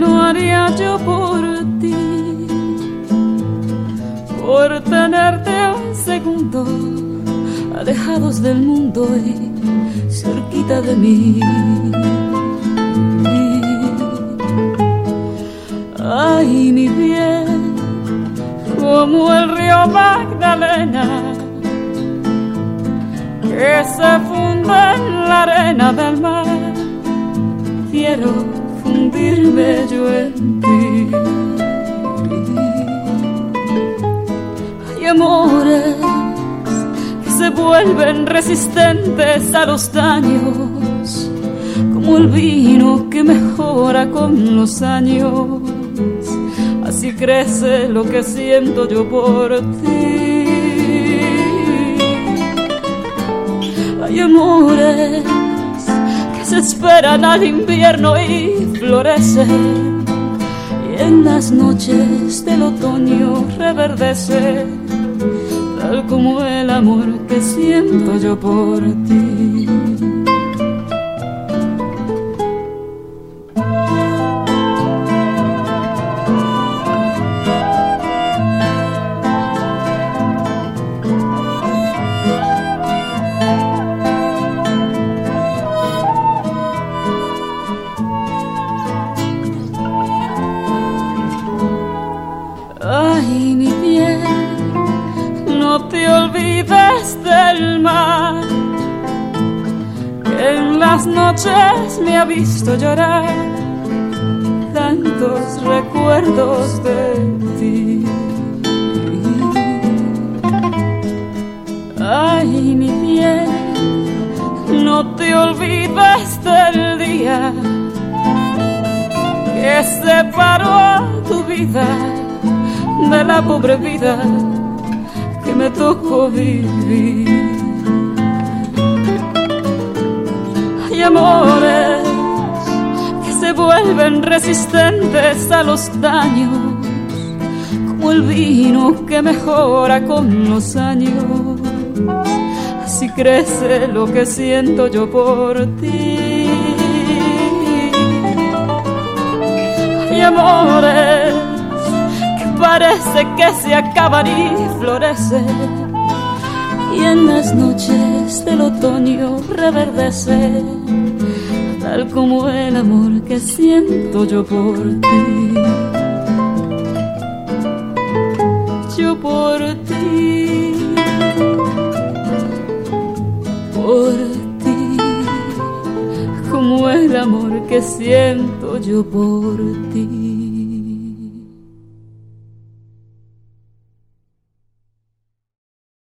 no haría yo por ti? Por tenerte un segundo alejados del mundo y cerquita de mí. Ay, mi bien, como el río Magdalena que se funde en la arena del mar, quiero fundirme yo en ti. Hay amores que se vuelven resistentes a los daños, como el vino que mejora con los años. Así crece lo que siento yo por ti. Hay amores que se esperan al invierno y florecen, y en las noches del otoño reverdece, tal como el amor que siento yo por ti. Ay, mi bien, no te olvides del mar, que en las noches me ha visto llorar tantos recuerdos de ti. Ay, mi bien, no te olvides del día que separó a tu vida de la pobre vida que me tocó vivir. Hay amores que se vuelven resistentes a los daños, como el vino que mejora con los años. Así crece lo que siento yo por ti. Hay amores parece que se acaban y florecen, y en las noches del otoño reverdece, tal como el amor que siento yo por ti. Yo por ti, por ti, como el amor que siento yo por ti.